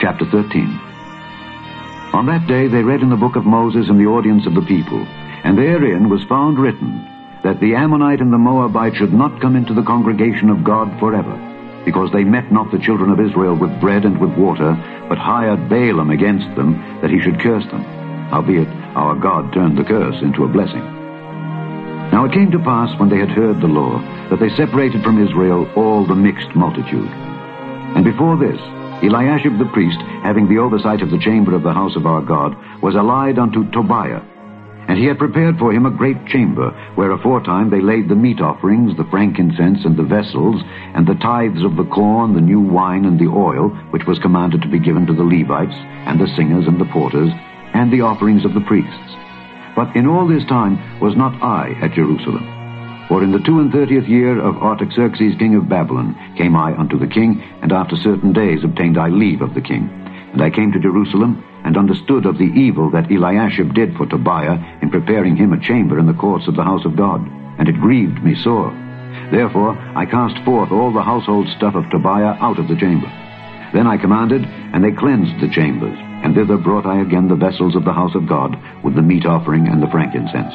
chapter 13. On that day they read in the book of Moses in the audience of the people, and therein was found written that the Ammonite and the Moabite should not come into the congregation of God forever, because they met not the children of Israel with bread and with water, but hired Balaam against them, that he should curse them. Howbeit our God turned the curse into a blessing. Now it came to pass, when they had heard the law, that they separated from Israel all the mixed multitude. And before this, Eliashib the priest, having the oversight of the chamber of the house of our God, was allied unto Tobiah. And he had prepared for him a great chamber, where aforetime they laid the meat offerings, the frankincense, and the vessels, and the tithes of the corn, the new wine, and the oil, which was commanded to be given to the Levites, and the singers, and the porters, and the offerings of the priests. But in all this time was not I at Jerusalem. For in the 32nd year of Artaxerxes king of Babylon came I unto the king, and after certain days obtained I leave of the king. And I came to Jerusalem, and understood of the evil that Eliashib did for Tobiah in preparing him a chamber in the courts of the house of God, and it grieved me sore. Therefore I cast forth all the household stuff of Tobiah out of the chamber. Then I commanded, and they cleansed the chambers, and thither brought I again the vessels of the house of God, with the meat offering and the frankincense.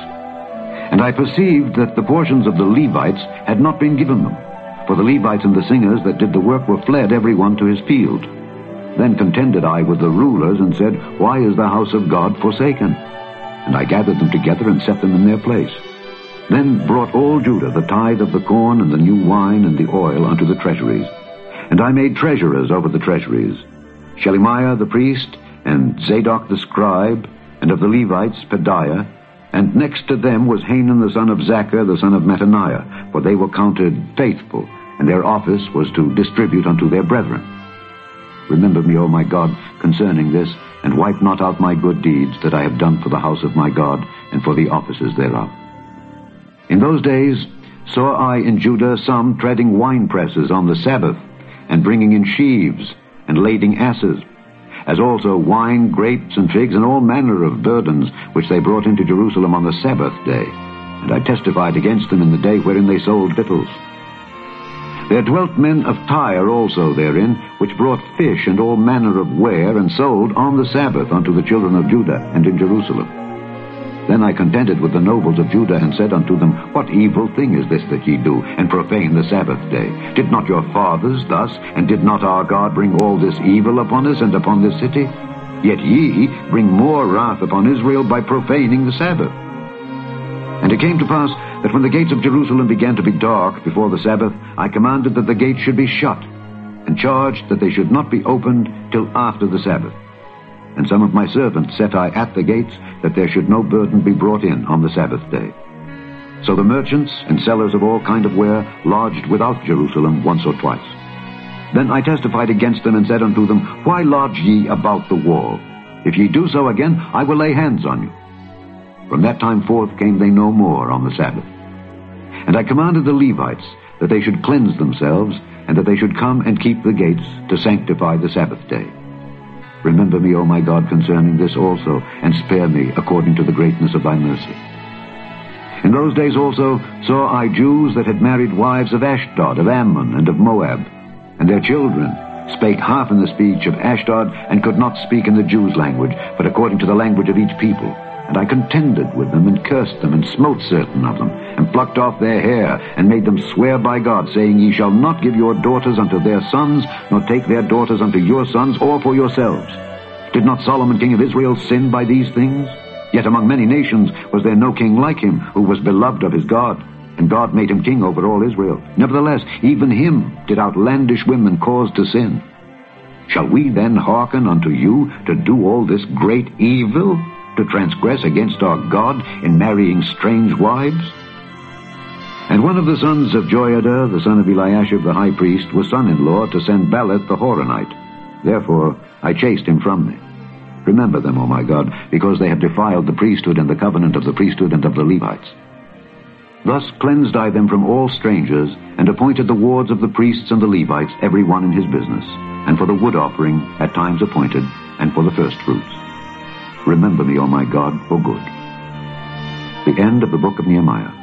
And I perceived that the portions of the Levites had not been given them, for the Levites and the singers that did the work were fled every one to his field. Then contended I with the rulers, and said, Why is the house of God forsaken? And I gathered them together, and set them in their place. Then brought all Judah the tithe of the corn, and the new wine, and the oil unto the treasuries. And I made treasurers over the treasuries, Shelemiah the priest, and Zadok the scribe, and of the Levites Pedaiah, and next to them was Hanan the son of Zachar, the son of Mattaniah, for they were counted faithful, and their office was to distribute unto their brethren. Remember me, O my God, concerning this, and wipe not out my good deeds that I have done for the house of my God, and for the offices thereof. In those days saw I in Judah some treading winepresses on the Sabbath, and bringing in sheaves, and lading asses, as also wine, grapes, and figs, and all manner of burdens, which they brought into Jerusalem on the Sabbath day. And I testified against them in the day wherein they sold victuals. There dwelt men of Tyre also therein, which brought fish and all manner of ware, and sold on the Sabbath unto the children of Judah, and in Jerusalem. Then I contended with the nobles of Judah, and said unto them, What evil thing is this that ye do, and profane the Sabbath day? Did not your fathers thus, and did not our God bring all this evil upon us, and upon this city? Yet ye bring more wrath upon Israel by profaning the Sabbath. And it came to pass that when the gates of Jerusalem began to be dark before the Sabbath, I commanded that the gates should be shut, and charged that they should not be opened till after the Sabbath. And some of my servants set I at the gates, that there should no burden be brought in on the Sabbath day. So the merchants and sellers of all kind of ware lodged without Jerusalem once or twice. Then I testified against them, and said unto them, Why lodge ye about the wall? If ye do so again, I will lay hands on you. From that time forth came they no more on the Sabbath. And I commanded the Levites that they should cleanse themselves, and that they should come and keep the gates to sanctify the Sabbath day. Remember me, O my God, concerning this also, and spare me according to the greatness of thy mercy. In those days also saw I Jews that had married wives of Ashdod, of Ammon, and of Moab, and their children spake half in the speech of Ashdod, and could not speak in the Jews' language, but according to the language of each people. And I contended with them, and cursed them, and smote certain of them, and plucked off their hair, and made them swear by God, saying, Ye shall not give your daughters unto their sons, nor take their daughters unto your sons, or for yourselves. Did not Solomon king of Israel sin by these things? Yet among many nations was there no king like him, who was beloved of his God, and God made him king over all Israel. Nevertheless, even him did outlandish women cause to sin. Shall we then hearken unto you to do all this great evil, to transgress against our God in marrying strange wives? And one of the sons of Joiada, the son of Eliashib the high priest, was son-in-law to Sanballat the Horonite. Therefore I chased him from me. Remember them, O my God, because they have defiled the priesthood and the covenant of the priesthood and of the Levites. Thus cleansed I them from all strangers, and appointed the wards of the priests and the Levites, every one in his business, and for the wood offering at times appointed, and for the firstfruits. Remember me, O my God, for good. The end of the book of Nehemiah.